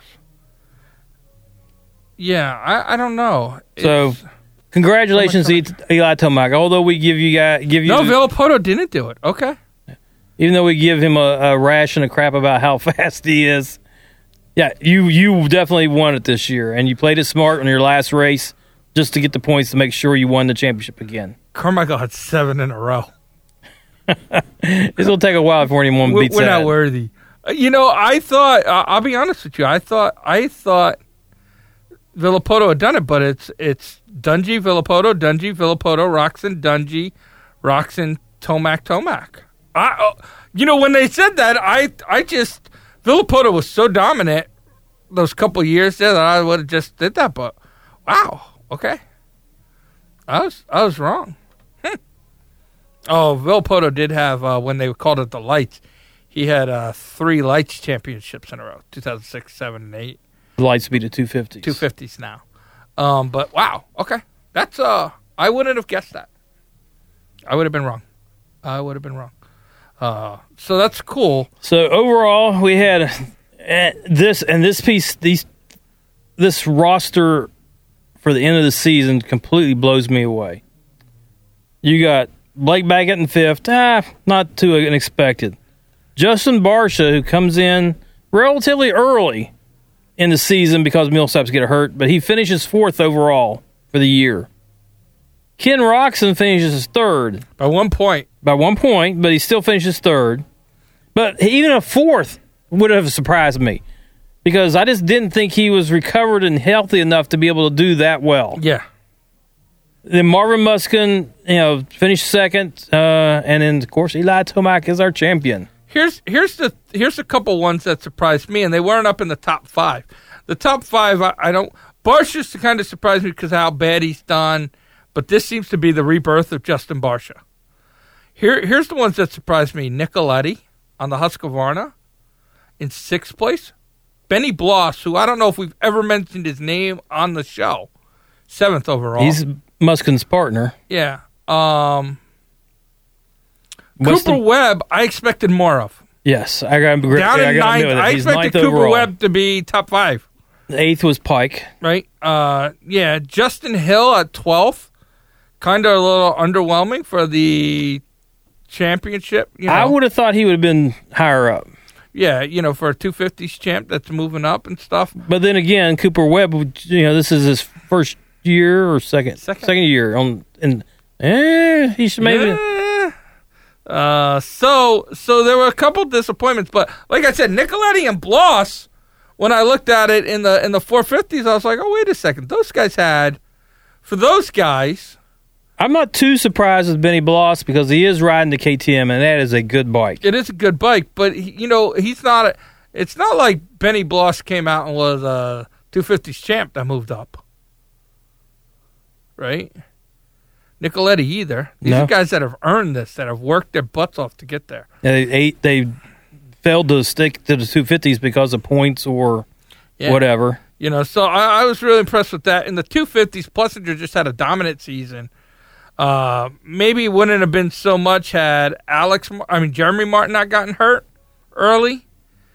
Yeah, I, I don't know. So, It's- congratulations, Oh my to Eli Tomac. Although we give you guys, give you, no, Villapoto didn't do it. Okay. even though we give him a, a rash and a crap about how fast he is, yeah, you you definitely won it this year, and you played it smart in your last race just to get the points to make sure you won the championship again. Carmichael had seven in a row. It's gonna take a while before anyone We're, beats we're that. not worthy. Uh, You know, I thought. Uh, I'll be honest with you. I thought. I thought Villapoto had done it, but it's it's Dungey, Villapoto, Dungey, Villapoto, Roxon, Dungey, Roxon, Tomac, Tomac. I, uh, you know, when they said that, I I just Villapoto was so dominant those couple years there that I would have just did that. But wow, okay, I was I was wrong. Hmm. Oh, Villapoto did have uh, when they called it the Lights. He had uh, three Lights championships in a row: two thousand six, seven, and eight. The light speed of two fifties. Two fifties now. Um, but wow, okay, that's uh, I wouldn't have guessed that. I would have been wrong. I would have been wrong. Uh, so that's cool. So overall, we had uh, this and this piece. These this roster for the end of the season completely blows me away. You got Blake Baggett in fifth. Ah, not too unexpected. Justin Barcia, who comes in relatively early in the season because Millsaps get hurt, but he finishes fourth overall for the year. Ken Roxon finishes third By one point, by one point, but he still finishes third. But even a fourth would have surprised me because I just didn't think he was recovered and healthy enough to be able to do that well. yeah. Then Marvin Muskin, you know, finished second, uh, and then of course Eli Tomac is our champion. Here's here's the here's a couple ones that surprised me, and they weren't up in the top five. The top five, I, I don't. Barcia's kind of surprised me because of how bad he's done, but this seems to be the rebirth of Justin Barcia. Here, here's the ones that surprised me: Nicoletti on the Husqvarna in sixth place. Benny Bloss, who I don't know if we've ever mentioned his name on the show, seventh overall. He's Muskin's partner. Yeah. Um, Weston, Cooper Webb, I expected more of. Yes, I got agree. Down I in got ninth, I He's expected ninth Cooper overall. Webb to be top five. Eighth was Pike. Right? Uh, yeah, Justin Hill at twelfth. Kind of a little underwhelming for the championship. You know? I would have thought he would have been higher up. Yeah, you know, for a two fifties champ that's moving up and stuff. But then again, Cooper Webb, you know, this is his first year or second Second, second year on, and eh, he should maybe. Yeah. Uh, so so there were a couple disappointments, but like I said, Nicoletti and Bloss. When I looked at it in the in the four fifties, I was like, oh wait a second, those guys had for those guys. I'm not too surprised with Benny Bloss because he is riding the K T M, and that is a good bike. It is a good bike, but he, you know he's not. A, it's not like Benny Bloss came out and was a two fifties champ that moved up, right? Nicoletti either. These No. are guys that have earned this, that have worked their butts off to get there. They ate, they failed to stick to the two fifties because of points or Yeah. whatever. You know, so I, I was really impressed with that. In the two fifties, Plessinger just had a dominant season. Uh, maybe wouldn't have been so much had Alex, I mean Jeremy Martin not gotten hurt early.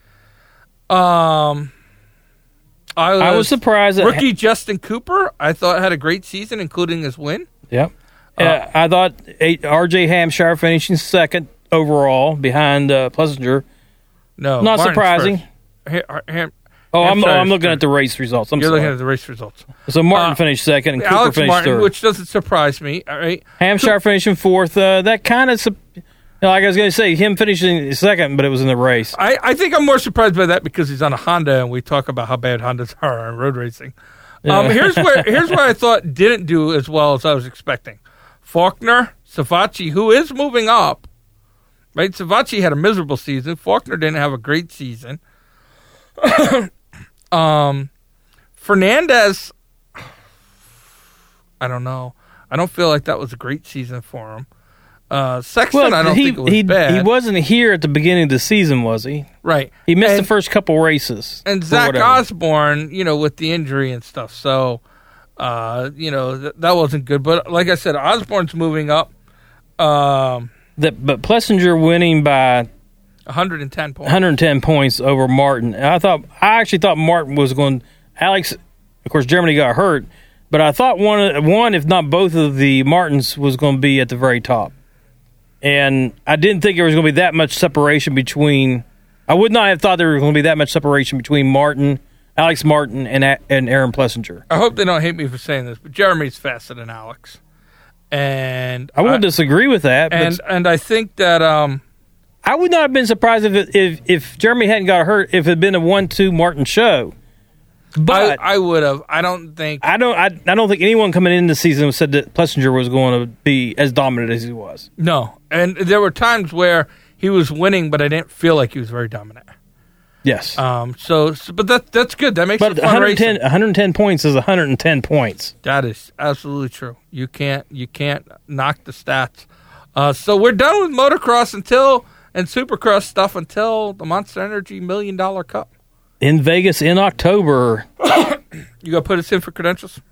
Um, I was, I was surprised that rookie Justin Cooper, I thought had a great season, including his win. Yep. Uh, Uh, I thought eight, R J Hampshire finishing second overall behind uh, Plessinger. No, Not Martin's surprising. first. Ha- Ham- Oh, I'm, Hampshire's I'm looking third. at the race results. I'm You're sorry. looking at the race results. So Martin uh, finished second and Cooper Alex finished Martin, third. which doesn't surprise me. All right, Hampshire finishing fourth. Uh, that kind of, you know, like I was going to say, him finishing second, but it was in the race. I, I think I'm more surprised by that because he's on a Honda, and we talk about how bad Hondas are in road racing. Um, Yeah. here's where here's where I thought didn't do as well as I was expecting. Faulkner, Savacci, who is moving up, right? Savacci had a miserable season. Faulkner didn't have a great season. um, Fernandez, I don't know. I don't feel like that was a great season for him. Uh, Sexton, Well, I don't he, think it was he, bad. he wasn't here at the beginning of the season, was he? Right. He missed And- the first couple races. And or Zach whatever. Osborne, you know, with the injury and stuff. So, uh, you know, th- that wasn't good. But like I said, Osborne's moving up um, That, but Plessinger winning by one hundred ten points. one hundred ten points over Martin. And I thought I actually thought Martin was going. Alex, of course, Germany got hurt, but I thought one, one if not both of the Martins was going to be at the very top. And I didn't think there was going to be that much separation between. I would not have thought there was going to be that much separation between Martin, Alex Martin, and and Aaron Plessinger. I hope they don't hate me for saying this, but Jeremy's faster than Alex. And I won't disagree with that. But And and I think that um, I would not have been surprised if it, if if Jeremy hadn't got hurt if it had been a one two Martin show. But I, I would have. I don't think. I don't. I, I don't think anyone coming in the season said that Plessinger was going to be as dominant as he was. No. And there were times where he was winning, but I didn't feel like he was very dominant. Yes, Um. So, so but that that's good. That makes but it fun one hundred ten, racing. one hundred ten points is one hundred ten points. That is absolutely true. You can't you can't knock the stats. Uh, so we're done with motocross until and supercross stuff until the Monster Energy Million Dollar Cup. In Vegas in October. You gonna put us in for credentials?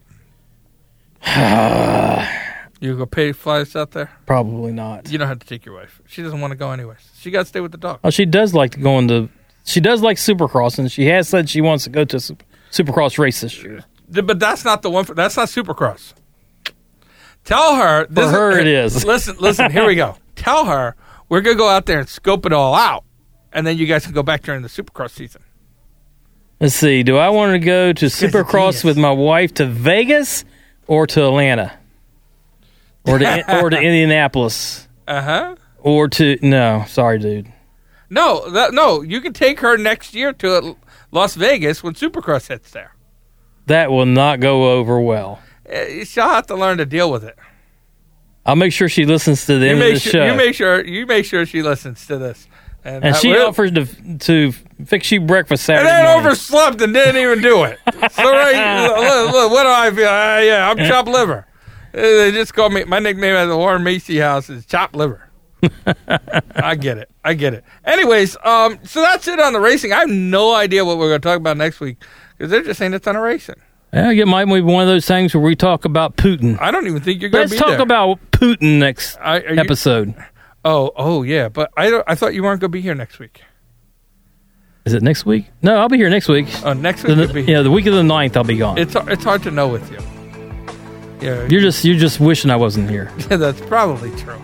You gonna pay to fly us out there? Probably not. You don't have to take your wife. She doesn't want to go anyways. She got to stay with the dog. Oh, she does like to go into. She does like Supercross, and she has said she wants to go to a super, Supercross race this year. But that's not the one. For, that's not Supercross. Tell her. For This her, it is. Listen, listen. Here we go. Tell her we're gonna go out there and scope it all out, and then you guys can go back during the Supercross season. Let's see. Do I want to go to guy's a Supercross genius. with my wife to Vegas or to Atlanta? Or to or to Indianapolis? Uh huh. Or to no, sorry, dude. No, that, no. You can take her next year to Las Vegas when Supercross hits there. That will not go over well. Eh, She'll have to learn to deal with it. I'll make sure she listens to the You end of make the sure. show. You make sure. You make sure she listens to this. and that she will- offered to to fix you breakfast and Saturday then morning. overslept and didn't even do it. So right, look, look, what do I feel? Uh, yeah, I'm chopped liver. Uh, They just call me. My nickname at the Warren Macy house is Chopped Liver. I get it. I get it. Anyways, um, so that's it on the racing. I have no idea what we're going to talk about next week because they're just saying it's on a racing. Yeah, it might be one of those things where we talk about Putin. I don't even think you're going to Let's be talk there. about Putin next I- are you- episode. Oh, oh yeah, but I don't, I thought you weren't going to be here next week. Is it next week? No, I'll be here next week. Oh, next week the, you'll be here. Yeah, the week of the ninth, I'll be gone. It's it's hard to know with you. Yeah, you're just you're just wishing I wasn't here. Yeah, that's probably true.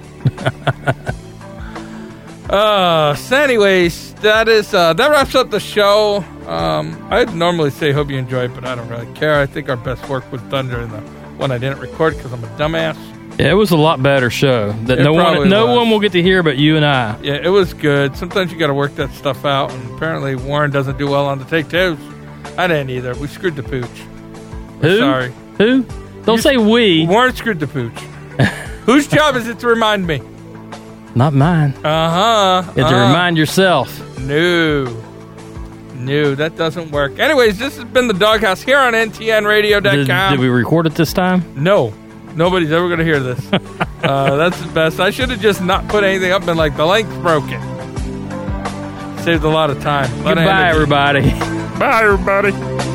uh, so anyways, that is uh, that wraps up the show. Um, I'd normally say hope you enjoyed, but I don't really care. I think our best work was done during the one I didn't record because I'm a dumbass. Yeah, it was a lot better show that It no one no was. one will get to hear but you and I. Yeah, it was good. Sometimes you got to work that stuff out, and apparently Warren doesn't do well on the take twos. I didn't either. We screwed the pooch. We're Who? Sorry. Who? Don't You- say we. Warren screwed the pooch. Whose job is it to remind me? Not mine. Uh-huh. You have to uh, remind yourself. No. No, that doesn't work. Anyways, this has been the Doghouse here on N T N radio dot com. Did, did we record it this time? No. Nobody's ever going to hear this. uh, that's the best. I should have just not put anything up and like the link's broken. Saved a lot of time. A lot of Goodbye, energy. everybody. Bye, everybody.